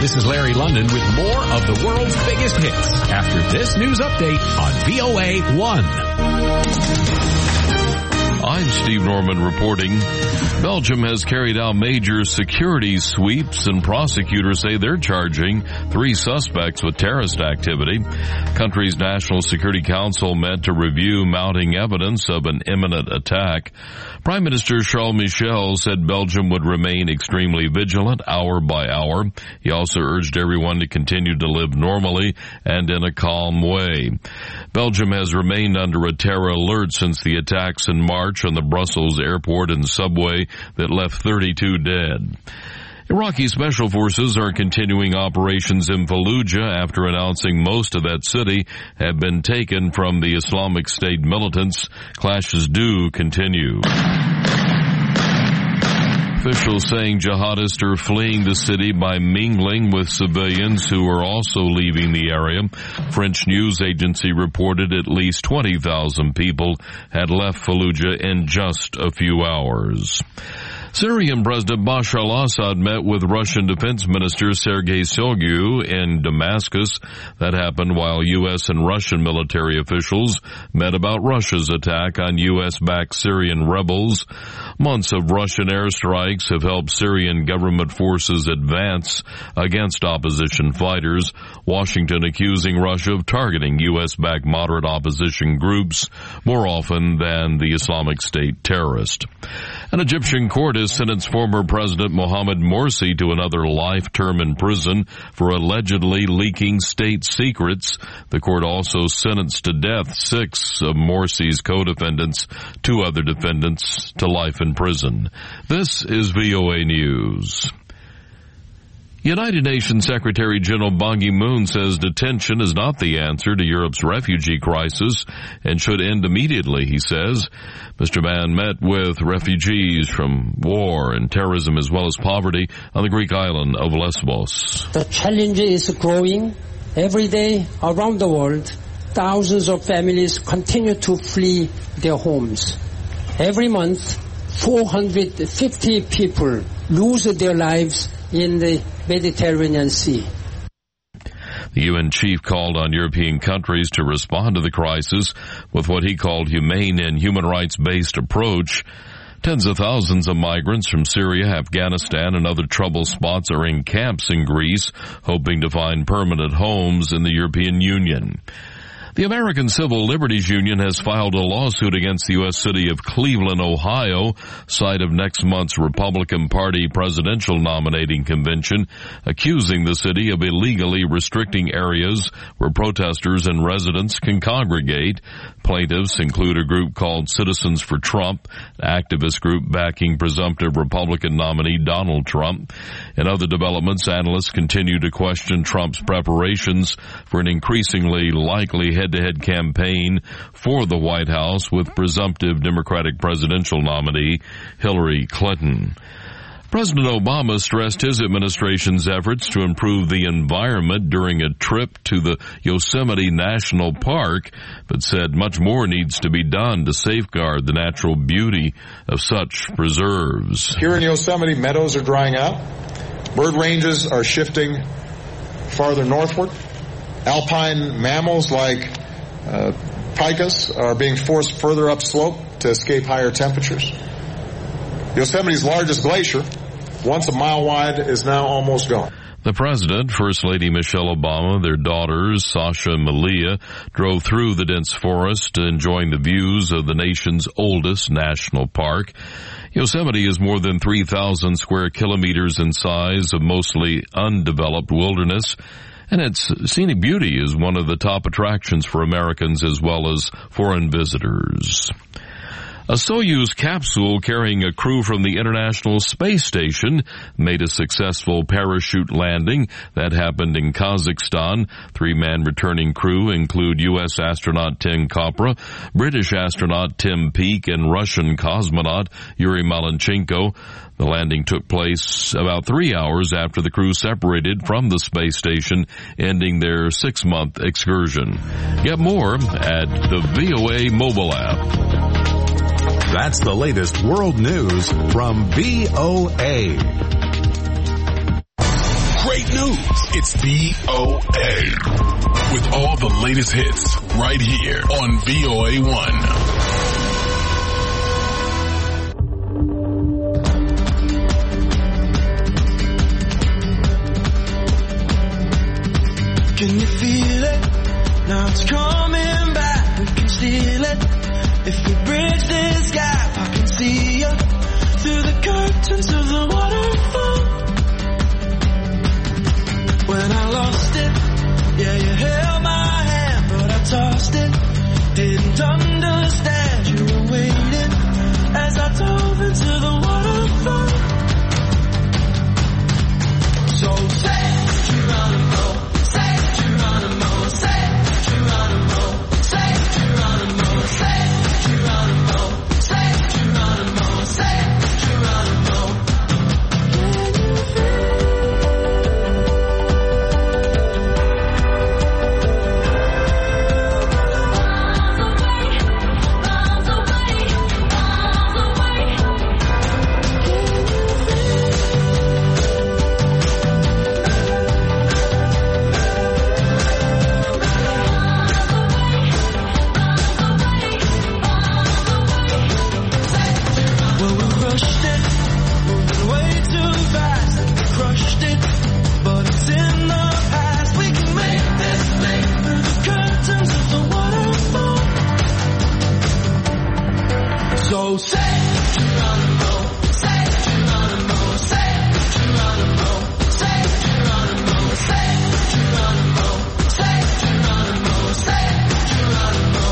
This is Larry London with more of the world's biggest hits after this news update on VOA 1. I'm Steve Norman reporting. Belgium has carried out major security sweeps, and prosecutors say they're charging 3 suspects with terrorist activity. Country's National Security Council met to review mounting evidence of an imminent attack. Prime Minister Charles Michel said Belgium would remain extremely vigilant hour by hour. He also urged everyone to continue to live normally and in a calm way. Belgium has remained under a terror alert since the attacks in March on the Brussels airport and subway that left 32 dead. Iraqi special forces are continuing operations in Fallujah after announcing most of that city have been taken from the Islamic State militants. Clashes do continue. Officials saying jihadists are fleeing the city by mingling with civilians who are also leaving the area. French news agency reported at least 20,000 people had left Fallujah in just a few hours. Syrian President Bashar al-Assad met with Russian Defense Minister Sergei Shoigu in Damascus. That happened while U.S. and Russian military officials met about Russia's attack on U.S.-backed Syrian rebels. Months of Russian airstrikes have helped Syrian government forces advance against opposition fighters, Washington accusing Russia of targeting U.S.-backed moderate opposition groups more often than the Islamic State terrorist. An Egyptian court has sentenced former President Mohamed Morsi to another life term in prison for allegedly leaking state secrets. The court also sentenced to death 6 of Morsi's co-defendants, 2 other defendants to life in prison. This is VOA News. United Nations Secretary General Ban Ki-moon says detention is not the answer to Europe's refugee crisis and should end immediately, he says. Mr. Ban met with refugees from war and terrorism as well as poverty on the Greek island of Lesbos. The challenge is growing. Every day around the world, thousands of families continue to flee their homes. Every month, 450 people lose their lives in the Mediterranean Sea. The UN chief called on European countries to respond to the crisis with what he called humane and human rights-based approach. Tens of thousands of migrants from Syria, Afghanistan, and other trouble spots are in camps in Greece, hoping to find permanent homes in the European Union. The American Civil Liberties Union has filed a lawsuit against the U.S. city of Cleveland, Ohio, site of next month's Republican Party presidential nominating convention, accusing the city of illegally restricting areas where protesters and residents can congregate. Plaintiffs include a group called Citizens for Trump, an activist group backing presumptive Republican nominee Donald Trump. In other developments, analysts continue to question Trump's preparations for an increasingly likely head-to-head campaign for the White House with presumptive Democratic presidential nominee Hillary Clinton. President Obama stressed his administration's efforts to improve the environment during a trip to the Yosemite National Park, but said much more needs to be done to safeguard the natural beauty of such preserves. Here in Yosemite, meadows are drying out. Bird ranges are shifting farther northward. Alpine mammals like picas are being forced further upslope to escape higher temperatures. Yosemite's largest glacier, once a mile wide, is now almost gone. The President, First Lady Michelle Obama, their daughters, Sasha and Malia, drove through the dense forest, enjoying the views of the nation's oldest national park. Yosemite is more than 3,000 square kilometers in size of mostly undeveloped wilderness, and its scenic beauty is one of the top attractions for Americans as well as foreign visitors. A Soyuz capsule carrying a crew from the International Space Station made a successful parachute landing. That happened in Kazakhstan. 3-man returning crew include U.S. astronaut Tim Kopra, British astronaut Tim Peake, and Russian cosmonaut Yuri Malenchenko. The landing took place about 3 hours after the crew separated from the space station, ending their 6-month excursion. Get more at the VOA mobile app. That's the latest world news from VOA. Great news. It's VOA. With all the latest hits right here on VOA1. Can you feel it? Now it's coming back. We can steal it. If we bridge this gap, I can see you through the curtains of the waterfall. When I lost it, yeah, you held my hand, but I tossed it. Didn't understand you were waiting as I dove into the waterfall. So say Geronimo, say Geronimo, say Geronimo, say Geronimo, say Geronimo, say Geronimo, say Geronimo. So say Geronimo, say Geronimo, say Geronimo, say Geronimo, say Geronimo, say Geronimo, say Geronimo.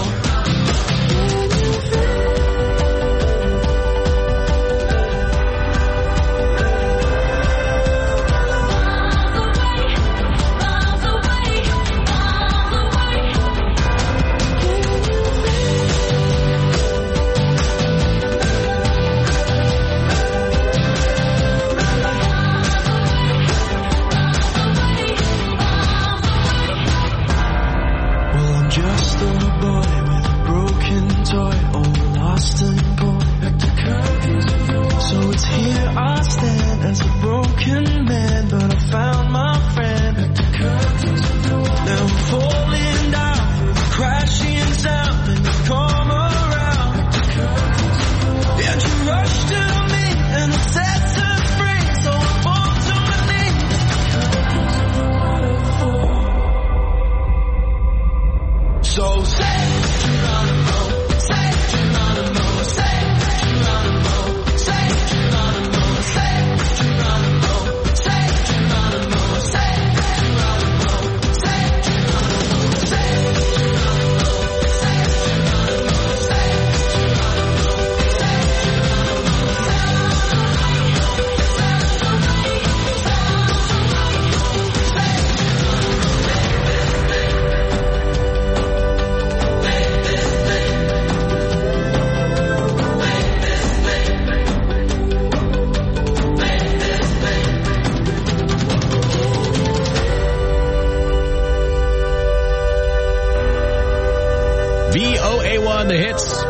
VOA1, the hits.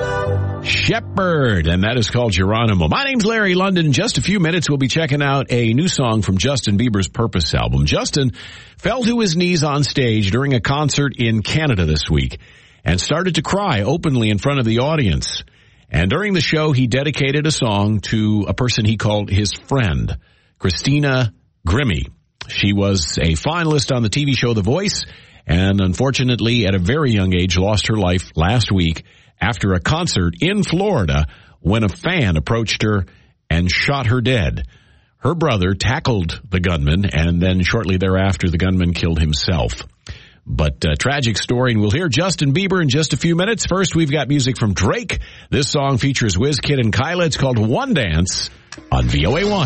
Shepherd, and that is called Geronimo. My name's Larry London. In just a few minutes, we'll be checking out a new song from Justin Bieber's Purpose album. Justin fell to his knees on stage during a concert in Canada this week and started to cry openly in front of the audience. And during the show, he dedicated a song to a person he called his friend, Christina Grimmie. She was a finalist on the TV show The Voice, and unfortunately, at a very young age, lost her life last week after a concert in Florida when a fan approached her and shot her dead. Her brother tackled the gunman, and then shortly thereafter, the gunman killed himself. But tragic story, and we'll hear Justin Bieber in just a few minutes. First, we've got music from Drake. This song features Wizkid and Kyla. It's called One Dance on VOA1.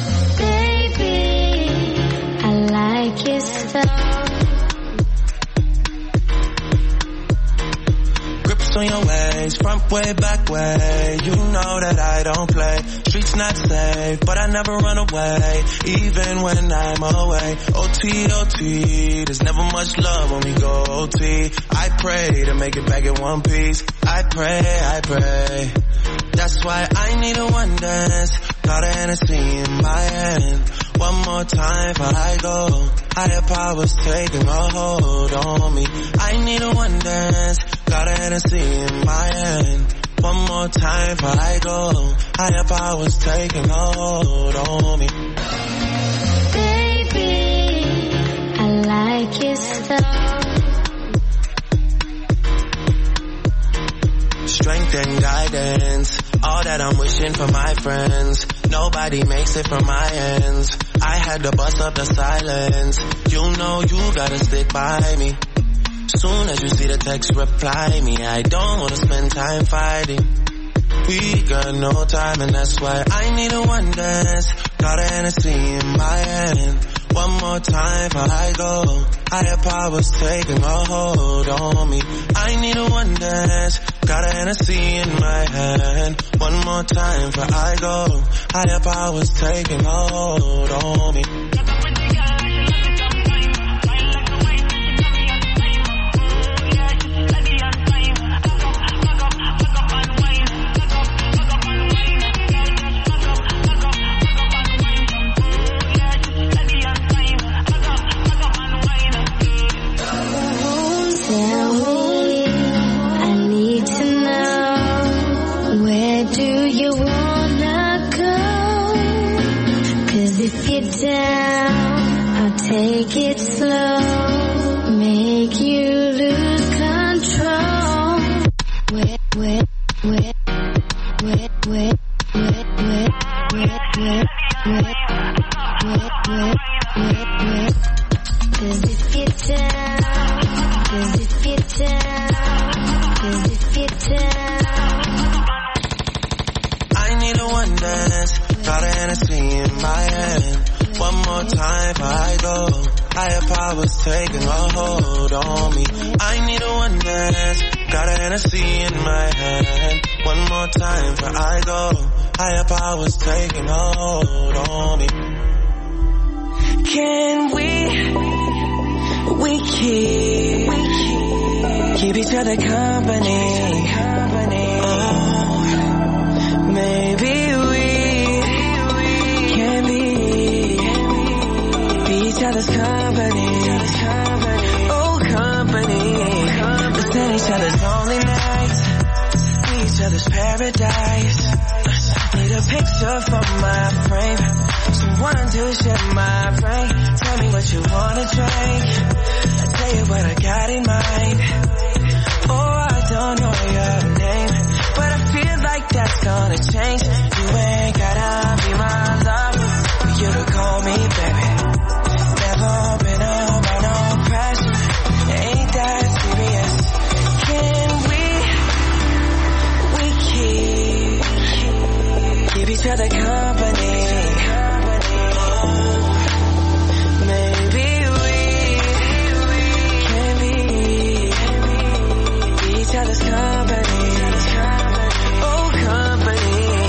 Baby, I like your stuff. Grips on your ways, front way, back way. You know that I don't play. Streets not safe, but I never run away, even when I'm away. OT, OT, there's never much love when we go OT. I pray to make it back in one piece. I pray. That's why I need a one dance. Got a Hennessy in my hand. One more time before I go. Higher powers taking a hold on me. I need a one dance, got a Hennessy in my hand. One more time before I go. Higher powers taking a hold on me. Baby, I like it so. Strength and guidance, all that I'm wishing for my friends. Nobody makes it from my ends. I had to bust up the silence. You know you gotta stick by me. Soon as you see the text, reply me. I don't wanna spend time fighting. We got no time and that's why I need a one dance. Got a Hennessy in my hand. One more time before I go. Higher powers taking a hold on me. I need a one dance. Got a Hennessy in my hand. One more time before I go. Higher powers taking a hold on me. Take it slow, make you lose control. Wet, wet, wet, wet, wet, wet, wet, wet, wet, wet, wet, wet, wet, wet. 'Cause if you're down, 'cause if you're down, 'cause if you're down. I need a one dance, got a Hennessy in my hand. One more time before I go. Higher powers taking a hold on me. I need a one dance, got a Hennessy in my hand. One more time before I go. Higher powers taking a hold on me. Can we keep each other company? Oh, maybe each other's company. Oh, company. Let's spend each other's lonely nights, be each other's paradise. Need a picture for my frame, someone to share my brain. Tell me what you wanna drink, I'll tell you what I got in mind. Oh, I don't know your name, but I feel like that's gonna change. You ain't gotta be my lover for you to call me baby. Never been under no pressure, ain't that serious. Can we keep each other company? Oh, maybe we can be each other's company. Oh, company.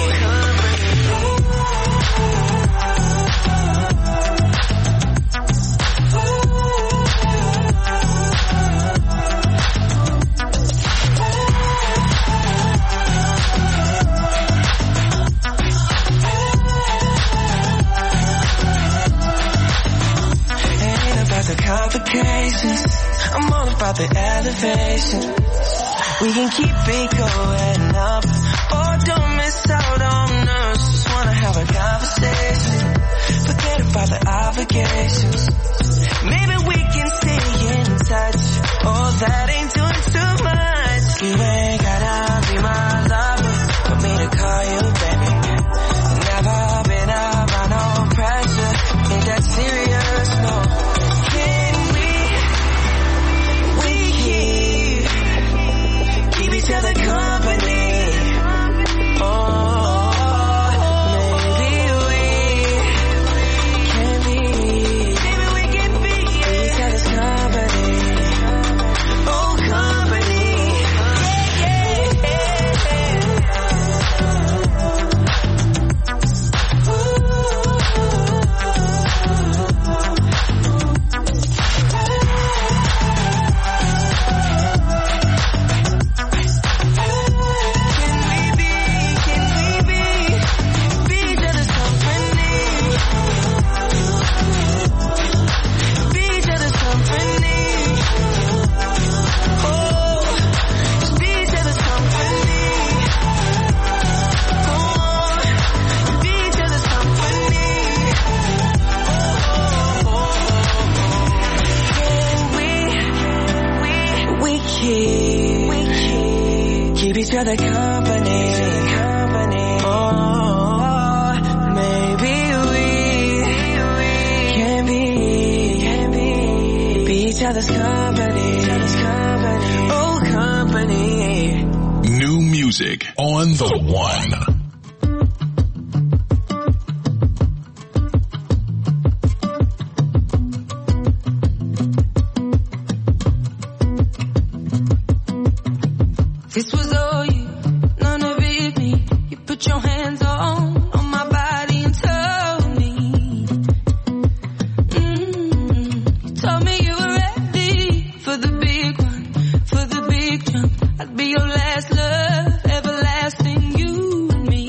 Complications, I'm all about the elevation. We can keep it going up, or don't miss out on us. Just wanna have a conversation, forget about the obligations. Maybe we can stay in touch. Oh, that ain't doing too much. You ain't gotta be my lover for me to call you baby. Never been under no pressure, ain't that serious, no. Each other company. Oh, maybe we can be each other's company. Oh, company. Yeah, yeah. keep each other company. Oh, maybe we can be each other's company. Oh, company. New music on the one. This was all you, none of it me. You put your hands on my body and told me. You told me you were ready for the big one, for the big jump. I'd be your last love, everlasting, you and me.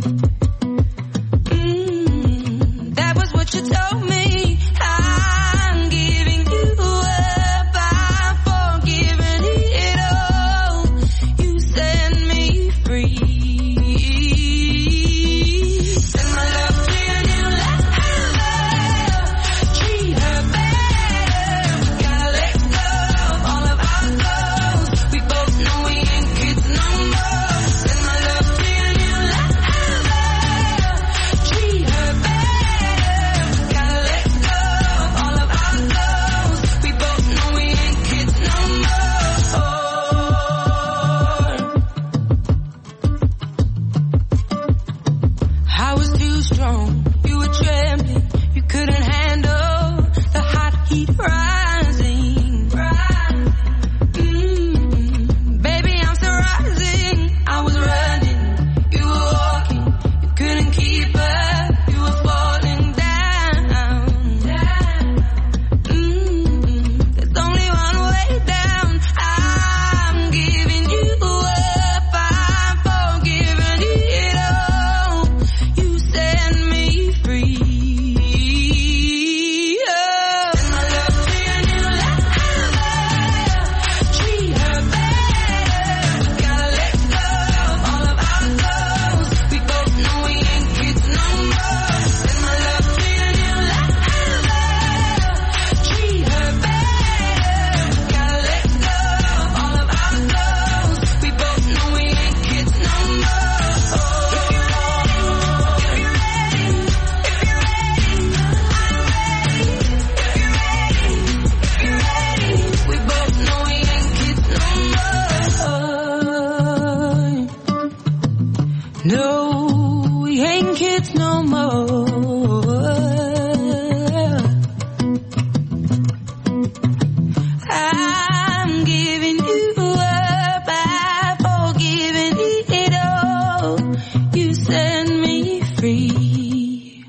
That was what you told me. I'm giving you up, I'm forgiving it all. You set me free. Send my love to your new lover. Treat her better. Gotta let go of all of our goals. We both know we ain't kids no more. Send my love to your new lover. Treat her better. Gotta let go of all of our goals. We both know we ain't kids no more. I was too strong, you were trembling, you couldn't handle the hot heat rising. Baby, I'm still rising, I was running, you were walking, you couldn't keep up, you were falling down. There's only one way down, I'm giving you up, I'm forgiving it all. You set me free. Oh. Send my love to your new lover. Treat her better. Gotta let go of all of our goals. We both know we ain't kids no more. Send my love to your new lover. Treat her better. Gotta let go of all of our goals. We both know we ain't kids no more. We both know we ain't kids no more. No, we ain't kids no more. I'm giving you up, I'm forgiving it all. You set me free.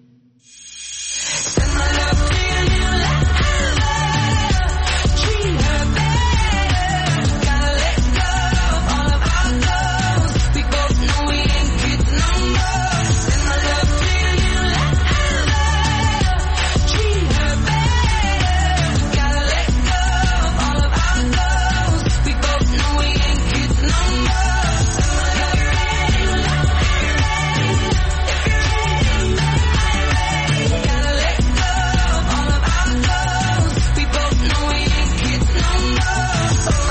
Send my love to your new lover. Treat her better. Gotta let go of all of our goals. We both know we ain't kids no more. Send my love to your new lover. Treat her better. Gotta let go of all of our goals. We both know we ain't kids no more. Send my love to your new lover. Gotta let go of all of our goals. We both know we ain't kids no more.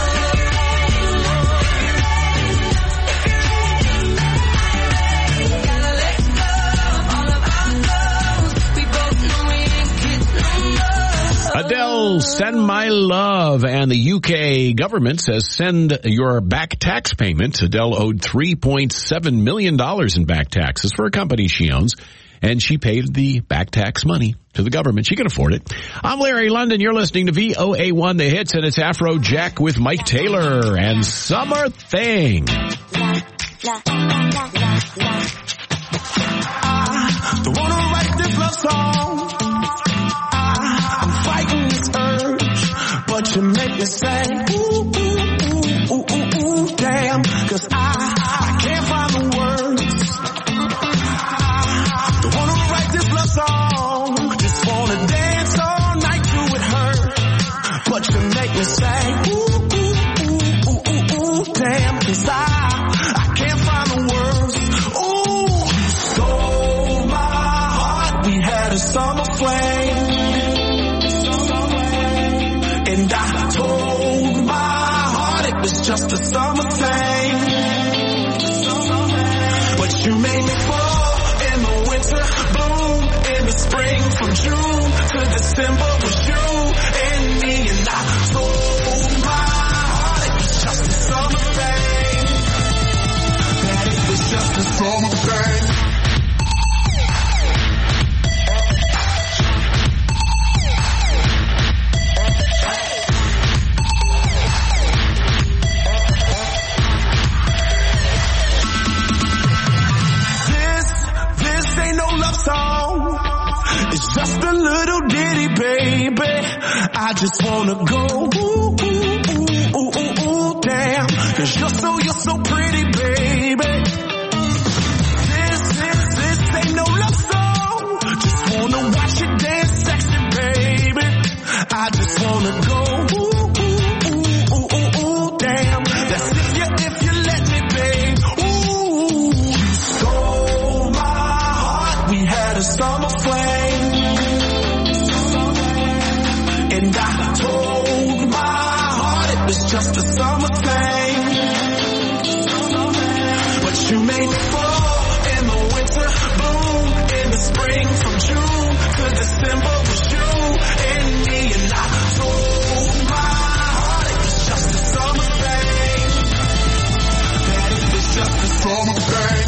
Gotta let go of all of our goals. We both know we ain't kids no more. Adele, Send My Love. And the UK government says send your back tax payments. Adele owed $3.7 million in back taxes for a company she owns, and she paid the back tax money to the government. She can afford it. I'm Larry London. You're listening to VOA1 The Hits, and it's Afro Jack with Mike Taylor and Summer Thing. Don't wanna write this love song. I'm fighting this urge, but you make me say, ooh, ooh, ooh, ooh, ooh, ooh, damn. 'Cause I can't find the words. Don't wanna write this love song. Just wanna dance all night through with her, but you make me say, ooh, ooh, ooh, ooh, ooh, ooh, damn. 'Cause I can't find the words. Ooh, you stole my heart. We had a summer flame, and I told my summer thing. But you made me fall in the winter, bloom in the spring. From June to December was you and me, and I told my heart it was just a summer thing. That it was just a summer thing. It's just a little ditty, baby. I just wanna go, ooh, ooh, ooh, ooh, ooh, ooh, damn. 'Cause you're so pretty, baby. This ain't no love song. Just wanna watch you dance sexy, baby. I just wanna go, ooh, ooh, ooh, ooh, ooh, ooh, damn. That's if you let me, babe. Ooh, you stole my heart. We had a summer flame. And I told my heart it was just a summer thing. But you made me fall in the winter, bloom in the spring. From June to December was you and me. And I told my heart it was just a summer thing. That it was just a summer thing.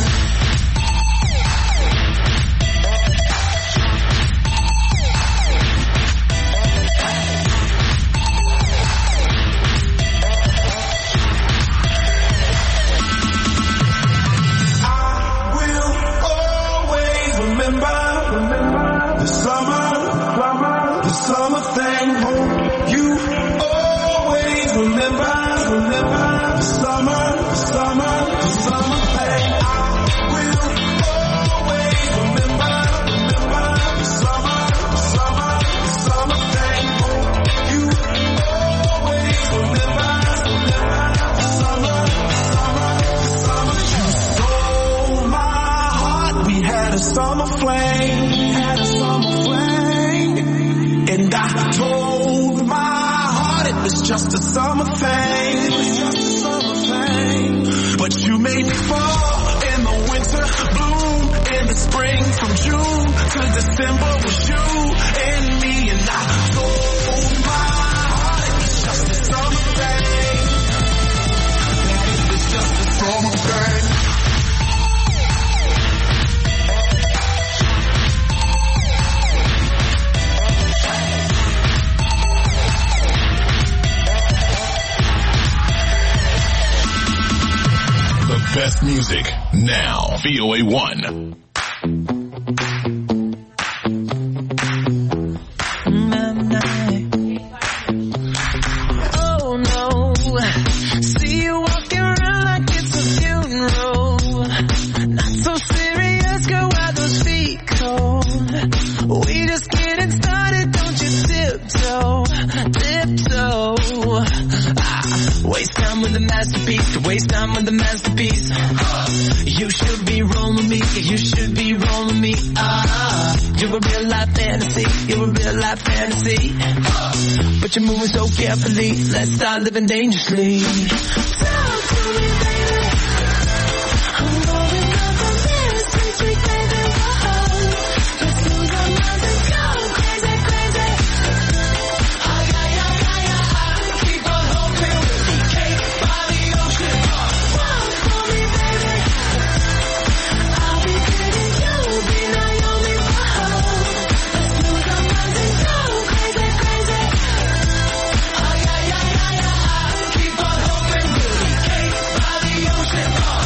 The summer thing. You always remember the summer thing. I will always remember the summer thing. You always remember the summer. You stole my heart. We had a summer flame. And I told my heart it was just a summer thing. But you made me fall in the winter, bloom in the spring. From June to December was you and me. And I told my heart it was just a summer thing. That it was just a summer thing. Best music now. VOA1. Oh no, see you walking around like it's a funeral. Not so serious, girl, why those feet cold? We just getting started, don't you tiptoe. Waste time with the masterpiece, waste time with the masterpiece. You should be rolling me, you should be rolling me. You're a real life fantasy, you're a real life fantasy. But you're moving so carefully, let's start living dangerously. Talk to me, baby. I'm going up on this, sweet baby, whoa. Let's lose our minds and go crazy, crazy. Keep on hoping we'll be cake by the ocean. Walk for me, baby. I'll be pretty, you'll be Naomi, whoa. Let's lose our minds and go crazy, crazy. Keep on hoping we'll be cake by the ocean.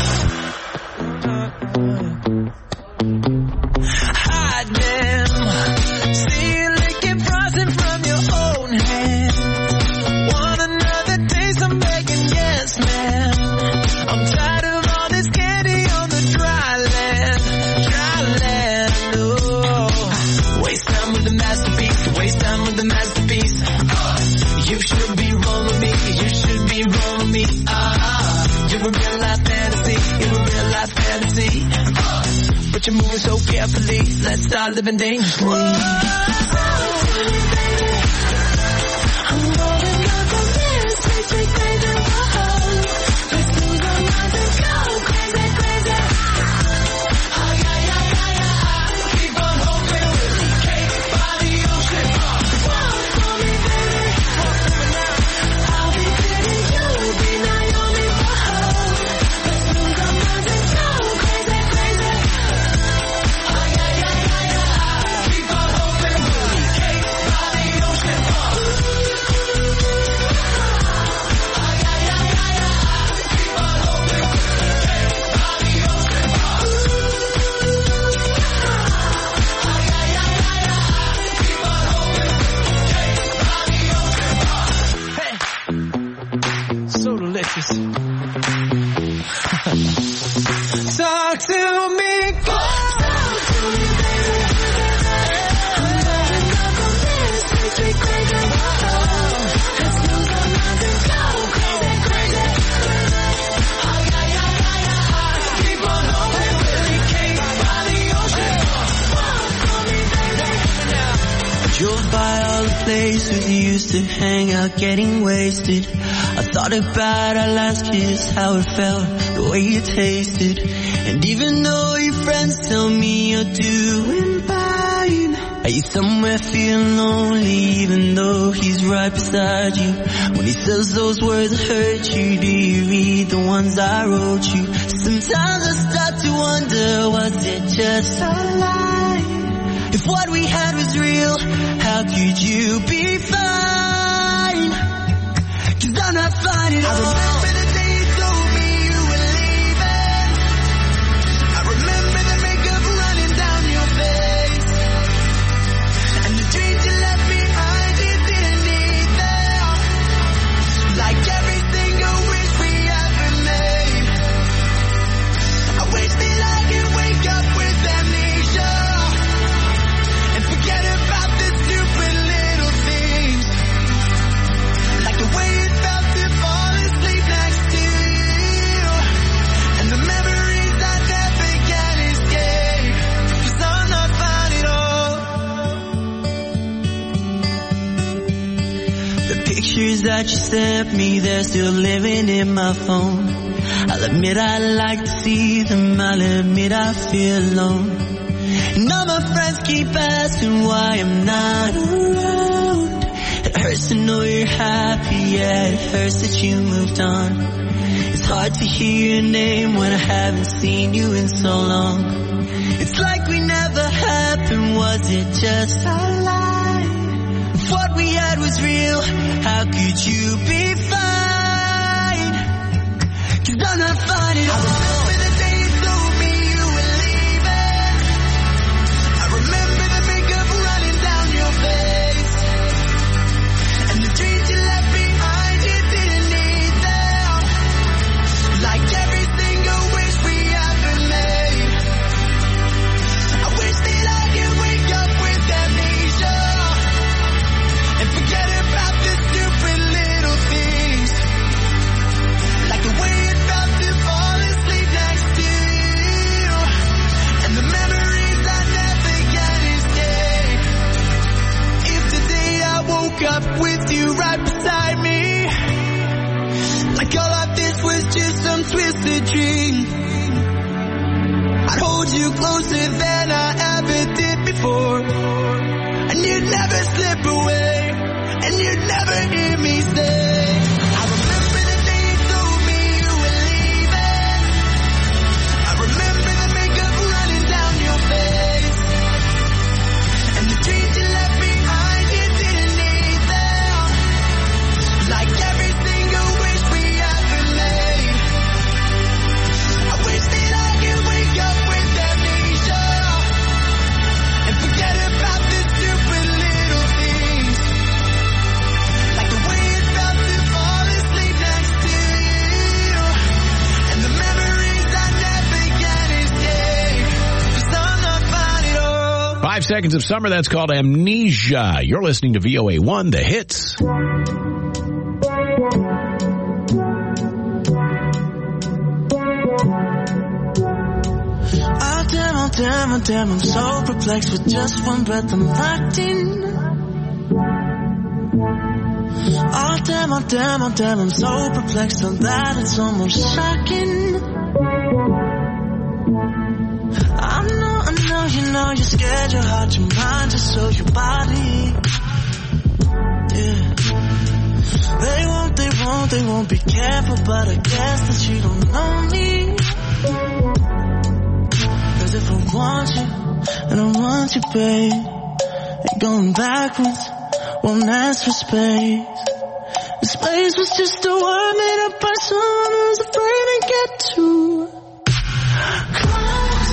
Hide them. See you licking frosting from your own hand. Want another taste? I'm begging, yes, man. I'm tired of all this candy on the dry land. Dry land, oh. Waste time with the masterpiece, waste time with the masterpiece. You should be rolling me, you should be rolling me. You're a real life fantasy, you're a real life fantasy. But you're moving so carefully, let's start living dangerously. I'm going up on this, sweet baby, whoa. by all the places you used to hang out getting wasted. I thought about our last kiss, how it felt, the way it tasted. And even though your friends tell me you're doing fine, are you somewhere feeling lonely even though he's right beside you? When he says those words that hurt you, do you read the ones I wrote you? Sometimes I start to wonder, was it just a lie? If what we had was real, how could you be fine? 'Cause I'm not fine at all. I remember the day you told me you were leaving. I remember the makeup running down your face. And the dreams you left behind, you didn't need them. Like every single wish we ever made. I wish that I could wake up with amnesia and forget about the stupid little things. Like the way it felt to fall asleep next to you. And the memories I never can escape. 'Cause I'm not fine at all. The pictures that you sent me, they're still living in my phone. I'll admit I like to see them, I'll admit I feel alone. And all my friends keep asking why I'm not around. It hurts to know you're happy, yeah, it hurts that you moved on. It's hard to hear your name when I haven't seen you in so long. It's like we never happened, was it just a lie? If what we had was real, how could you be fine? 'Cause I'm not fine at all. I remember the day you told me you were leaving. I remember the makeup running down your face. And the dreams you left behind, you didn't need them. Like every single wish we ever made. I wish that I could wake up with amnesia and forget about the stupid little things. Like the way it felt to fall asleep next to you. And the memories I never can escape. If today I woke up with you right beside me, like all of this was just some twisted dream, I'd hold you closer than I ever did before. And you'd never slip away, and you'd never hear me say, I remember the day you told me you were leaving. I remember the makeup running down your face. And the dreams you left behind, you didn't need them. Like every single wish we ever made. I wish that I could wake up with amnesia and forget about the stupid little things. Like the way it felt to fall asleep next to you. And the memories I never can escape. 'Cause I'm not fine at all. 5 seconds of summer, that's called Amnesia. You're listening to VOA1, The Hits. Oh damn, I'm so perplexed with just one breath I'm locked in. Oh damn, I'm so perplexed on that it's almost shocking. I know, you're scared, your heart, your mind, just so your body. Yeah. They won't be careful, but I guess that you don't know me. 'Cause if I want you, and I want you, babe, ain't going backwards, won't ask for space. The space was just a word made up by someone who's afraid to get too close.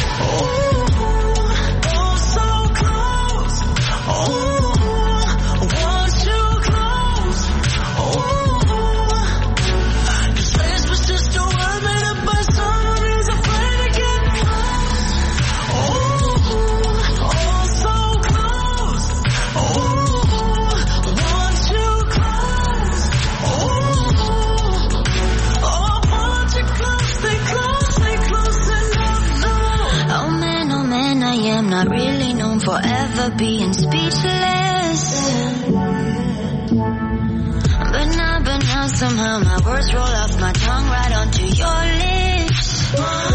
Oh, so close. Oh, I want you close. Oh, 'cause space was just a word made up by someone who's afraid to get close. Oh, so close. Oh, I want you close. Oh, I want you close. Stay close enough. Oh man, I am not really known for ever being speechless. Somehow my words roll off my tongue right onto your lips.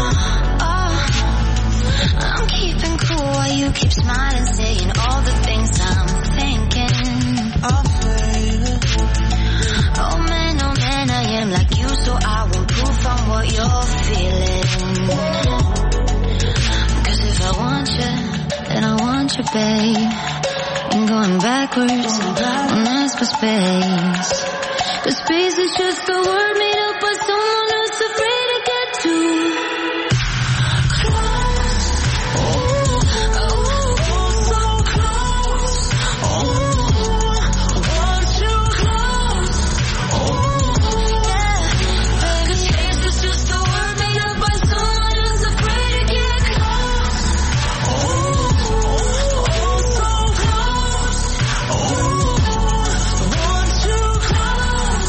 I'm keeping cool while you keep smiling, saying all the things I'm thinking. Oh man, I am like you, so I won't proof on what you're feeling. Cause if I want you, then I want you, babe. And going backwards, won't ask for space. Cause space is just a word made up by someone who's afraid to get too close. So close. Want you close. Yeah. Cause space is just a word made up by someone who's afraid to get close. So close. Want you close.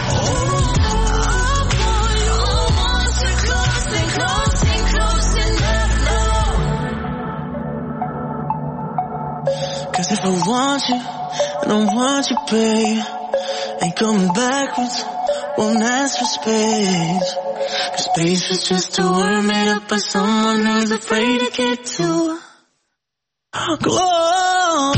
Cause if I want you, I don't want you, babe. Ain't coming backwards, won't ask for space. Cause space is just a word made up by someone who's afraid to get too close.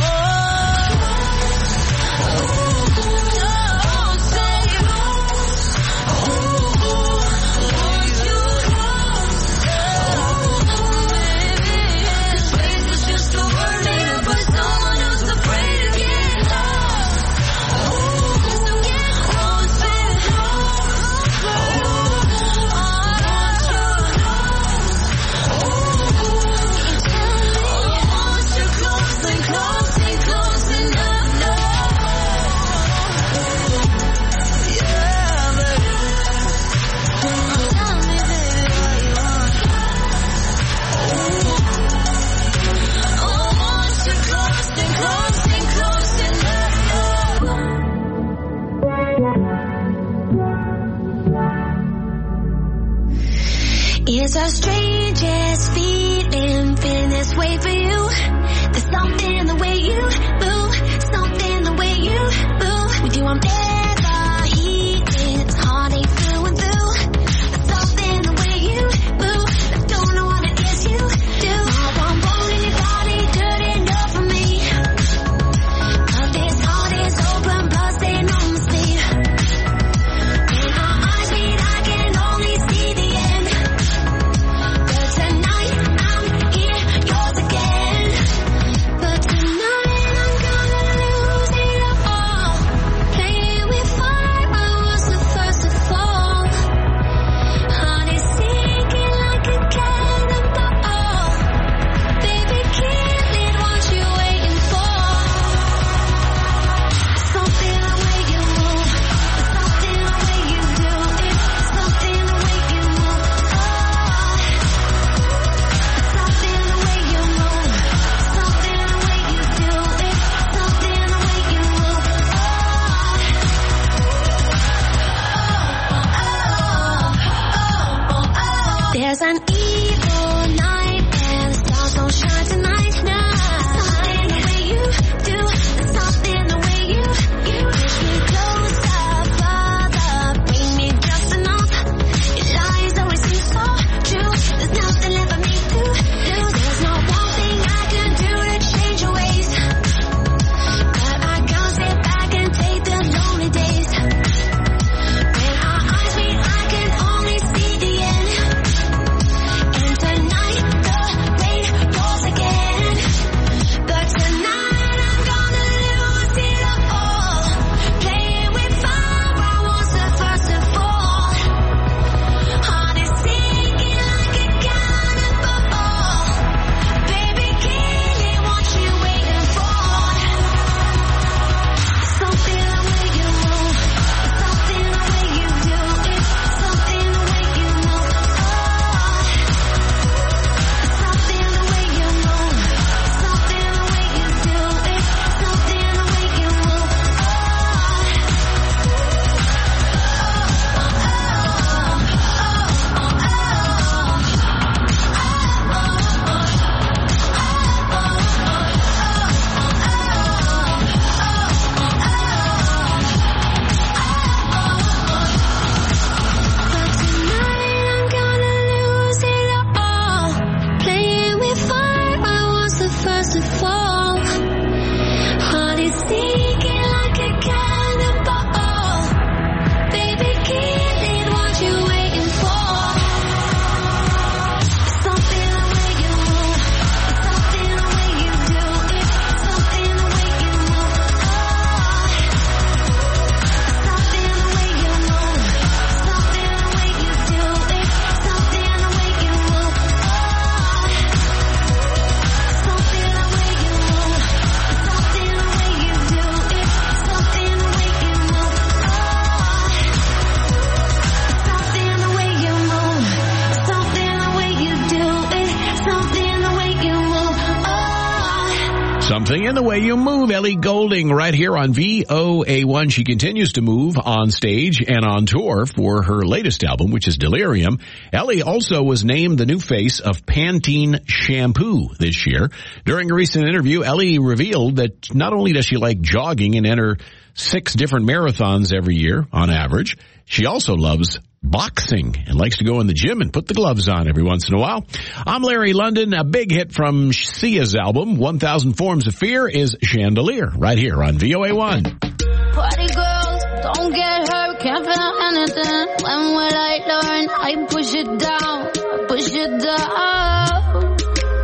Singing the way you move, Ellie Goulding, right here on VOA1. She continues to move on stage and on tour for her latest album, which is Delirium. Ellie also was named the new face of Pantene shampoo this year. During a recent interview, Ellie revealed that not only does she like jogging and enter 6 different marathons every year on average, she also loves boxing and likes to go in the gym and put the gloves on every once in a while. I'm Larry London. A big hit from Sia's album, 1,000 Forms of Fear, is Chandelier, right here on VOA1. Party girls, don't get hurt, can't feel anything. When will I learn? I push it down, push it down.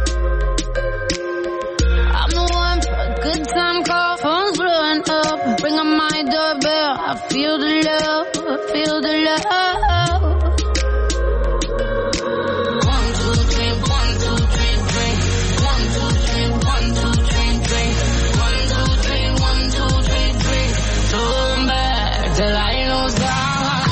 I'm the one for a good time call, phone's blowing up. Bring up my doorbell, I feel the love, I feel the love. 1, 2, 3, 1, 2, 3, drink. 1, 2, 3, 1, 2, 3, drink. 1, 2, 3, 1, 2, 3, drink. Turn back till I lose down.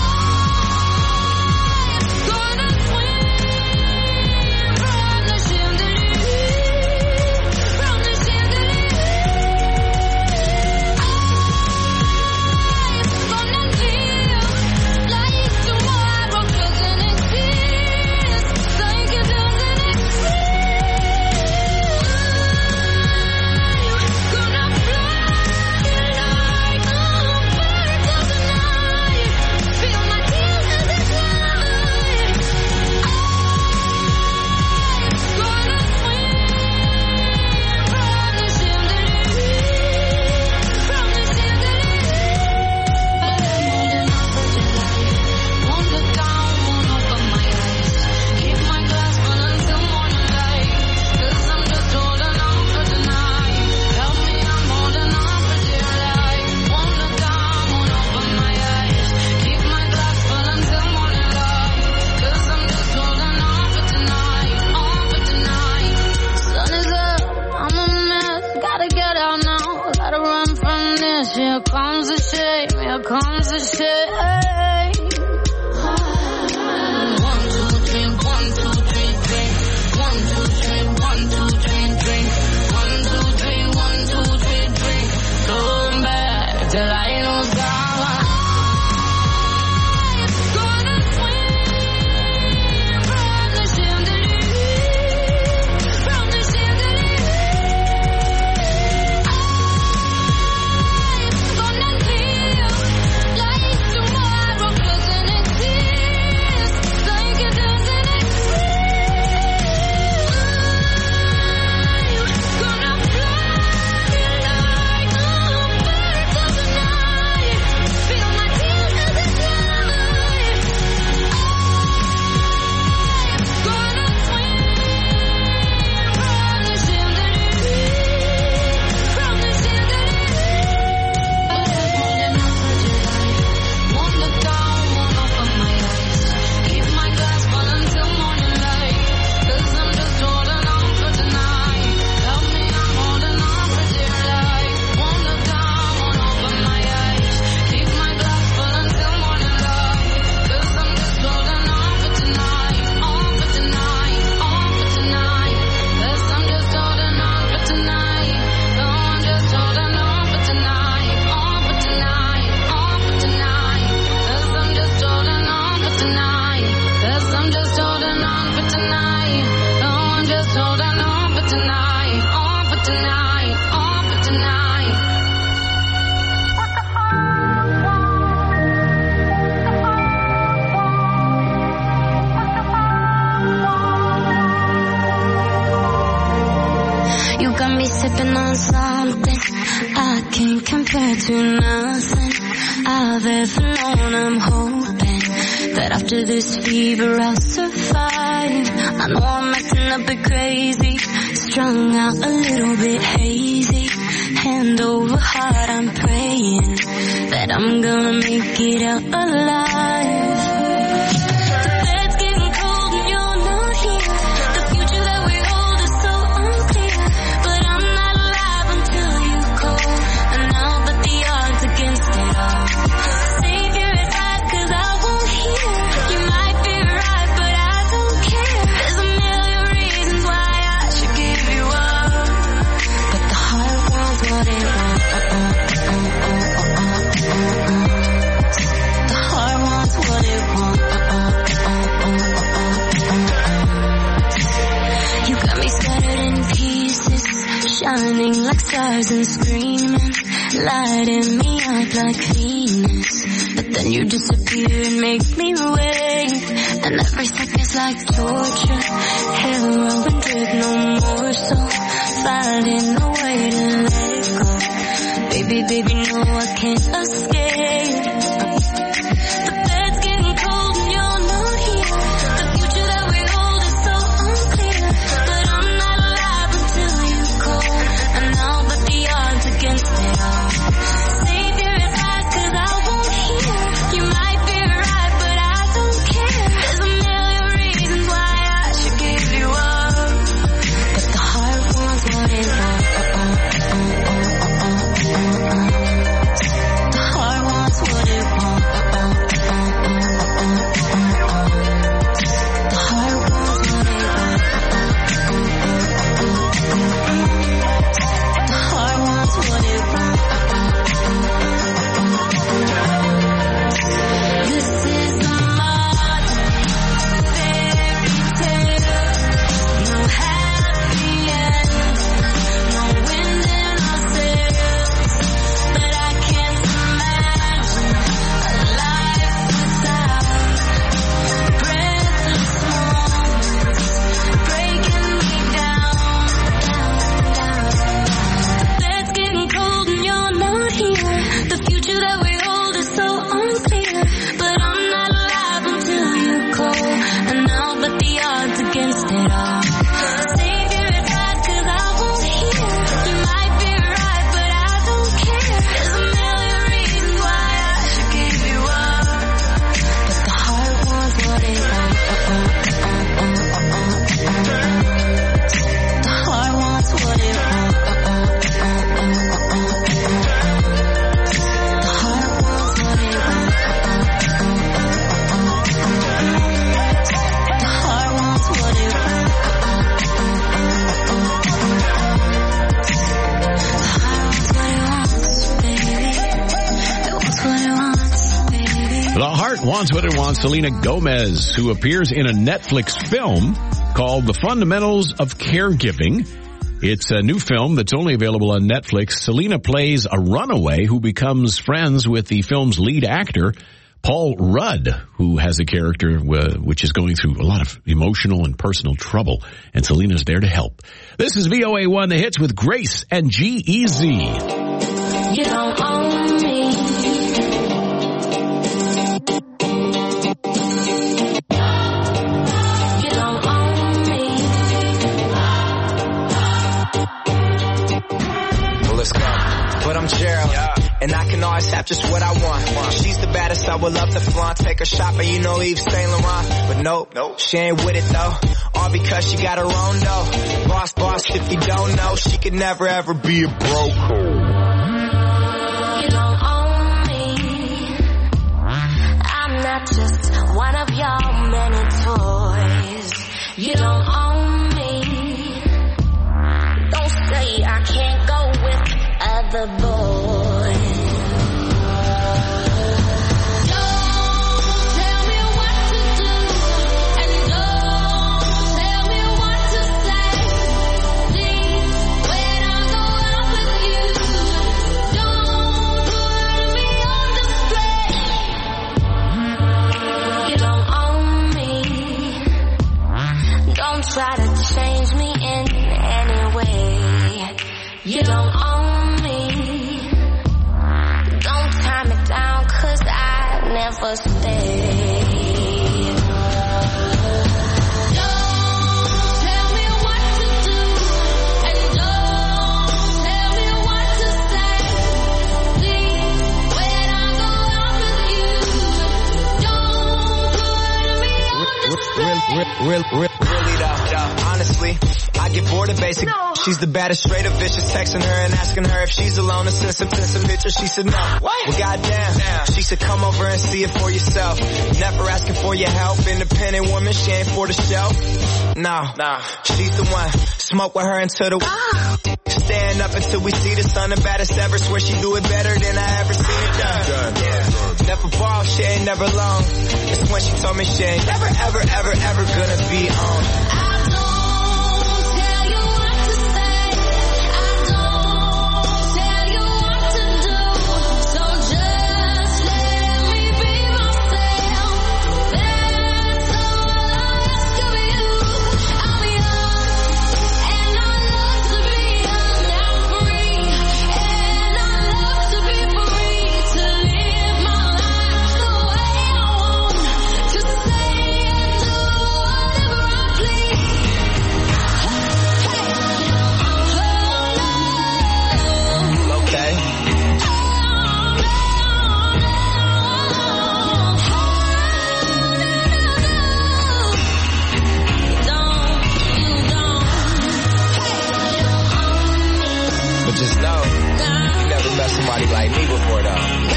Gonna swing from the chandelier, from the chandelier. Gonna feel like tomorrow doesn't exist, like it doesn't exist. Gonna fly like a bird of the night. Feel my tears as they fly. Gonna swing from the chandelier, from the chandelier. Holding on for dear life. Won't look down, won't open my eyes. Keep my glass full until morning light. 'Cause I'm just holding on for tonight. Help me, I'm holding on for dear life. Won't look down, won't open my eyes. Keep my glass full until morning light. 'Cause I'm just holding on for tonight, on for tonight. Sun is up, I'm a mess. Gotta get out now, gotta run from this. Here comes the shame, here comes the shame. 1, 2, 3, 1, 2, 3, drink. 1, 2, 3, 1, 2, 3, drink. 1, 2, 3, 1, 2, 3, drink. Come back till I lose down. Gonna swing from the chandelier, from the chandelier. Gonna feel like tomorrow doesn't exist, like it doesn't exist. Gonna fly like a bird of the night. Feel my tears as they fly. Gonna swing from the chandelier, from the chandelier. Holding on for dear life. Won't look down, won't open my eyes. Keep my glass full until morning light. 'Cause I'm just holding on for tonight. Help me, I'm holding on for dear life. Won't look down, won't open my eyes. Keep my glass full until morning light. 'Cause I'm just holding on for tonight, on for tonight, on for tonight. 'Cause I'm just holding on for tonight. No, I'm just holding on for tonight, on for tonight, on for tonight. 'Cause I'm just holding on for tonight. 'Cause I'm just holding on for tonight. No, I'm just holding on for tonight, on for tonight, on for tonight. You got me sipping on something I can't compare to nothing I've ever known. I'm hoping that after this fever I'll survive. I know I'm acting a bit crazy, strung out a little bit hazy. Hand over heart, I'm praying that I'm gonna make it out alive. The bed's getting cold and you're not here. The future that we hold is so unclear. But I'm not alive until you call. And now that the odds against it all, Savior is high 'cause I won't hear. You might be right, but I don't care. There's a million reasons why I should give you up, but the heart won't shining like stars and screaming, lighting me up like Venus. But then you disappear and make me wait, and everything is like torture. Heroin drip, no more, so finding a way to let it go. Baby, baby, no, I can't escape. The bed's getting cold and you're not here. The future that we hold is so unclear, but I'm not alive until you call, and I'll bet the odds against it all. Savior is high 'cause I won't hear. You might be right, but I don't care. There's a million reasons why I should give you up, but the heart wants what it wants. The heart wants what it wants. The heart wants what it wants. The heart wants what it wants. This is a modern fairy tale. No happy end, no wind in our sails. But I can't imagine a life without breathless moments breaking me down, down. The bed's getting cold and you're not here. The future that we hold is so unclear, but I'm not alive until you call, and I'll bet the odds against it all. Savior is high 'cause I won't hear. You might be right, but I don't care. There's a million reasons why I should give you up, but the heart wants what it wants. The heart wants what it wants. The heart wants what it wants. The heart wants what it wants. The Heart Wants What It Wants, Selena Gomez, who appears in a Netflix film called The Fundamentals of Caregiving. It's a new film that's only available on Netflix. Selena plays a runaway who becomes friends with the film's lead actor, Paul Rudd, who has a character which is going through a lot of emotional and personal trouble, and Selena's there to help. This is VOA1 The Hits with Grace and G-Eazy. You don't own me. You don't own me. Well, let's go. But I'm Gerald, and I can always have just what I want. She's the baddest, I would love to flaunt. Take her shopping, you know Yves Saint Laurent. But nope, she ain't with it though. All because she got her own dough. Boss, if you don't know, she could never ever be a broke. You don't own me. I'm not just one of your many toys. You don't own me. Don't say I can't go with other boys. Don't tell me what to do, and don't tell me what to say. Please, when I go out with you, don't put me on display. You don't own me. Don't try to change me in any way. You don't own me. Don't tie me down 'cause I never stay. Don't tell me what to do, and don't tell me what to say. Please, when I go out with you, don't put me on display. Really though, honestly, I get bored of basic. She's the baddest, straight up vicious. Texting her and asking her if she's alone and send some pictures. She said no. What? Well, goddamn. She said come over and see it for yourself. Never asking for your help. Independent woman, she ain't for the show. No, she's the one. Smoke with her until the stand up until we see the sun. The baddest ever. Swear she do it better than I ever seen it done. Never ball, she ain't never long. It's when she told me she ain't never, ever, ever, ever gonna be on. I don't tell you what to say. I before, though.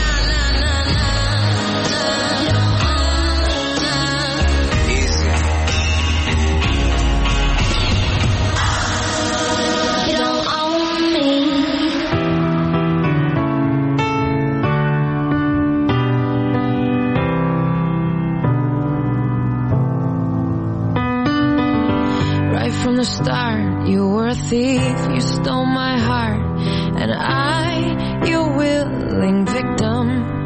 From the start, you were a thief, you stole my heart, and I, your willing victim.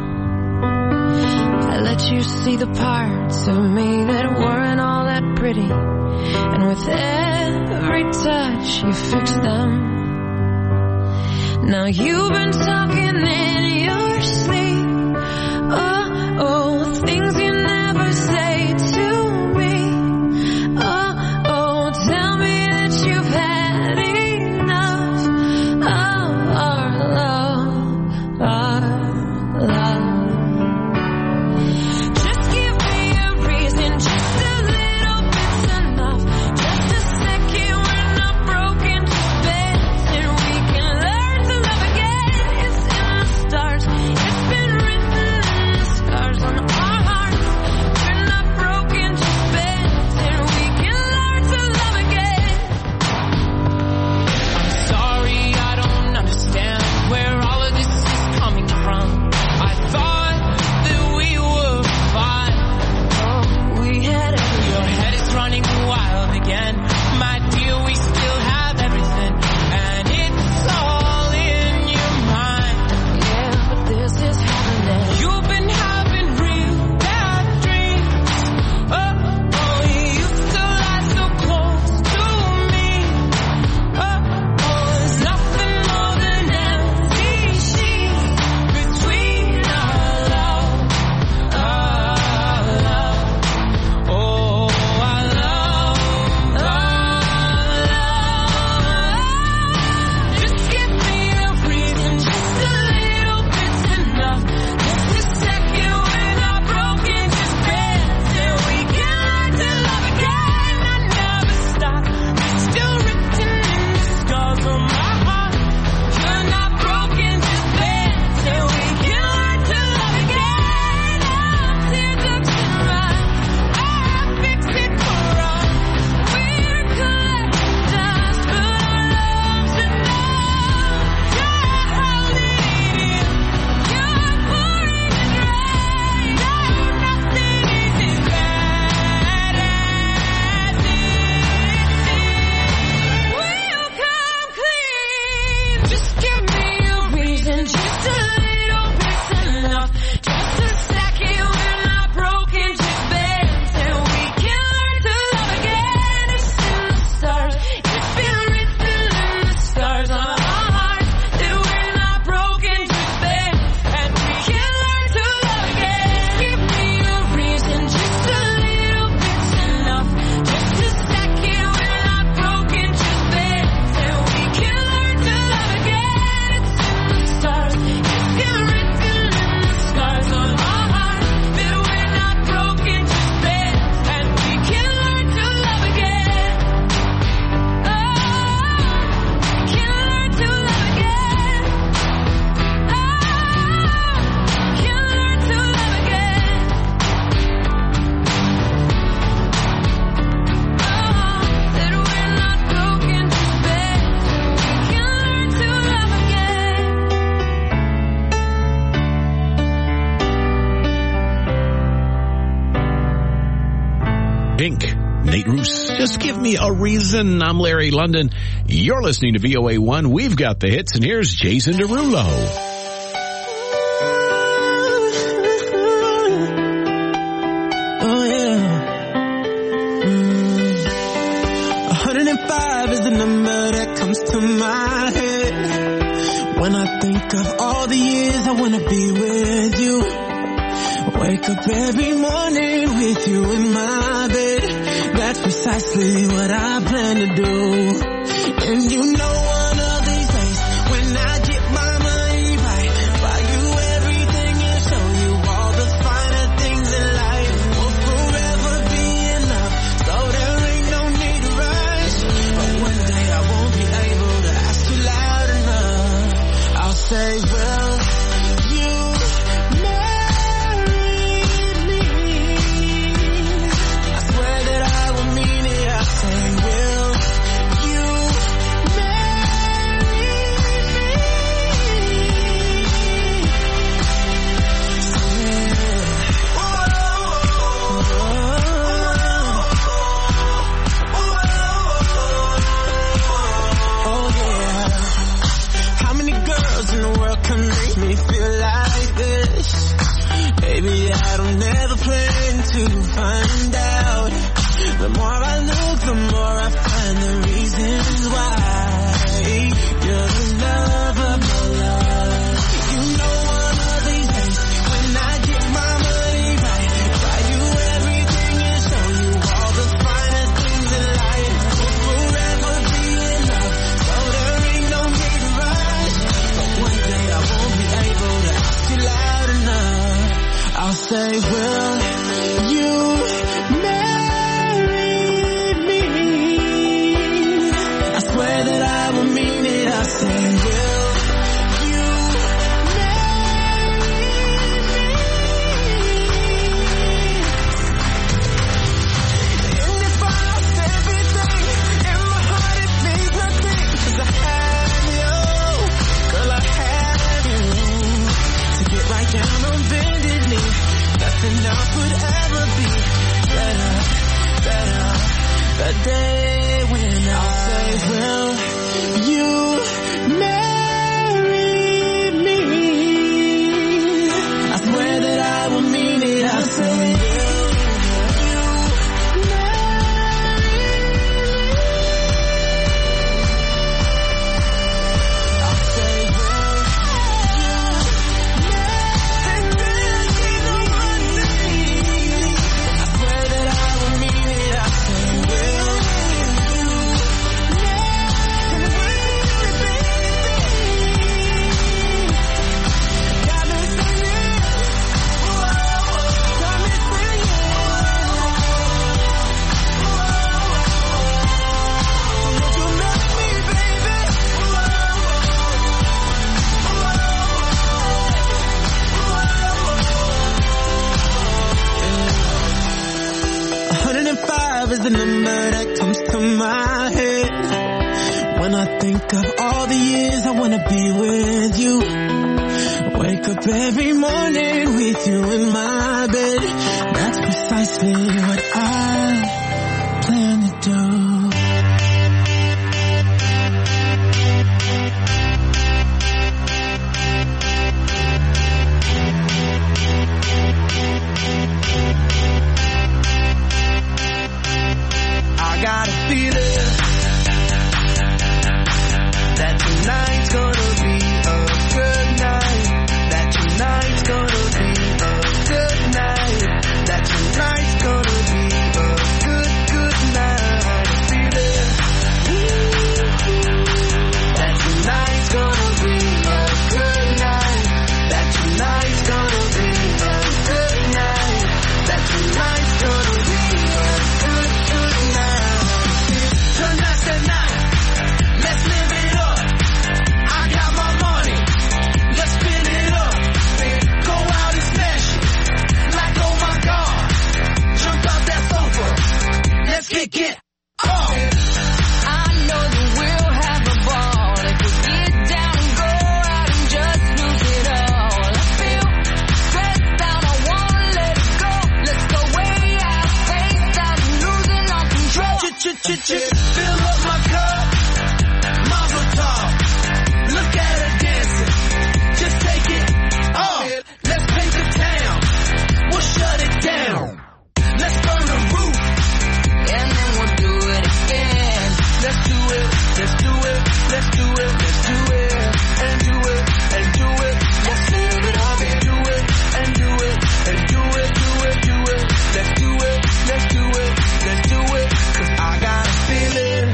I let you see the parts of me that weren't all that pretty, and with every touch, you fixed them. Now you've been talking in your sleep, oh, things you never say to me. Tell me that you've had enough of our love. Just give me a reason, just a little bit's enough. Just a second, we're not broken, just bends, and we can learn to love again. It's in the stars, it's been written in the scars on our hearts. We're not broken, just bends, and we can learn to love again. Sorry, I don't understand where all of this is coming from. I thought that we were fine. Oh, we had everything. Your head is running wild again. My dear, we still have everything. And it's all in your mind. Yeah, but this is happening. You've been having real bad dreams. Oh, you used to lie so close to me. There's nothing more than empty sheets between our love. Oh, our love. Just give me a reason, just a little bit's enough. Just a second, we're not broken, just bends, and we can learn to love again. I never stop, it's still written in the scars on my heart. You're not broken, just bends, and we can learn to love again. Tear ducts and run, I fix it for us. We're collecting dust, but our love's enough. You're holding it in, you're pouring it rain. No, nothing is as bad as it seems. We'll come clean. Just give me a reason, just a little bit's enough. Just a second, we're not broken, just bends, and we can learn to love again. It's in the stars, it's been written in the stars on our hearts that we're not broken, just bends, and we can learn to love again. Give me a reason, just a little bit's enough. Just a second, we're not broken, just bends, and we can learn to love again. It's in the stars, it's been written in the scars on our hearts that we're not broken, just bends, and we can learn to love again. Oh, we can learn to love again. Oh, we can learn to love again. That we're not broken, just bends, and we can learn to love again. Pink, Nate Roos. Just give me a reason. I'm Larry London. You're listening to VOA1. We've got the hits, and here's Jason Derulo. Oh yeah. 105 is the number that comes to my head when I think of all the years I wanna be with you. Wake up every morning with you in my bed. That's precisely what I plan to do. And you know one of these days when I get my mind right, buy you everything and show you all the finer things in life. We'll forever be in love, so there ain't no need to rush. But one day I won't be able to ask you loud enough. I'll say, well, to find out. The more I look, the more I find the reasons why. You're the love of my life. You know one of these days, when I get my money right, buy you everything and show you all the finest things in life. We'll forever be in love, so there ain't no need to rush. But one day I won't be able to ask you loud enough. I'll say, will you marry me? I swear that I will mean it. I say, will you marry me? And if I lost everything, in my heart it means nothing, 'cause I have you, girl, I have you. To get right down on bended knee, nothing else would ever be better. The day when I'll say, will you marry me? I swear that I will mean it. I'll say, will you marry me? I'll say, will is the number that comes to my head when I think of all the years I wanna be with you. Wake up every morning with you in my bed. That's precisely what I plan to do. I got a feeling that tonight's gonna be a good night. That tonight's gonna be a good night. That tonight's gonna be a good, good night. A feeling that tonight's gonna be a good night. That tonight's gonna be a good night. That tonight's gonna be a good, good night. Tonight's the night, let's live it up. I got my money, let's spin it up. Go out and smash it, like oh my God. Jump out that sofa, let's kick it off. I know that we'll have a ball if we get down and go out and just lose it all. I feel stressed out, I wanna let it go. Let's go way out, face out, losing all control. Fill up my cup, Mazel tov. Look at her dancing, just take it off. Let's paint the town, we'll shut it down. Let's burn the roof, And then we'll do it again. let's do it, let's do it, let's do it, let's do it, and do it, and do it. Let's live it up and do it, and do it, and do it, do it, do it. Let's do it, let's do it, let's do it. 'Cause I got a feeling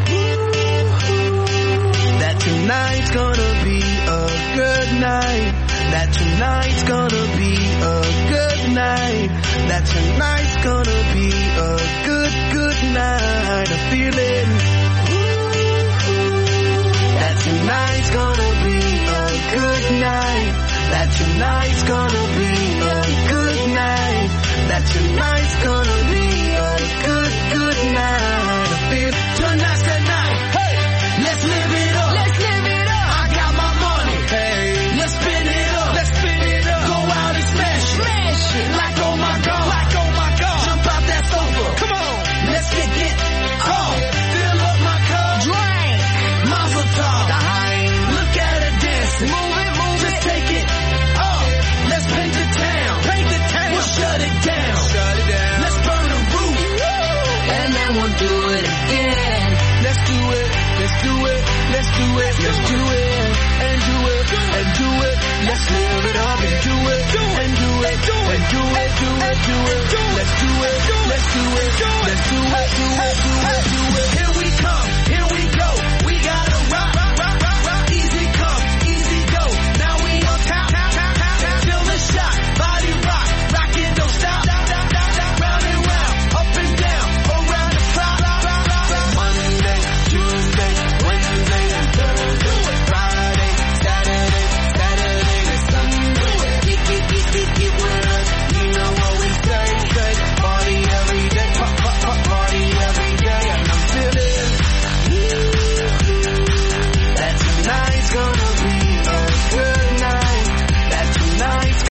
that tonight's gonna be a good night. That tonight's gonna be a good night. That tonight's gonna be a good, good night. A feeling that tonight's gonna be a good night. That tonight's gonna be a good night. That tonight's gonna be a good, good night. I feel tonight's the night. Hey, let's live it up. Let's live it up. I got my money. Hey, let's spin it up. Let's spin it up. Go out and smash it. Smash it. Like oh my God. Like oh my God. Jump out that sofa. Come on. Let's kick it off. Fill up my cup. Drink. Mazel tov. Dine. Look at her dancing. Move it, move Just it. take it off. Let's paint again. Let's do it, let's do it, let's do it, let's do it, and do it, and do it. Let's live it up and do it, and do it, and do it, do it, do it. Let's do it, let's do it, let's do it, do it, do it, do it. Here we come.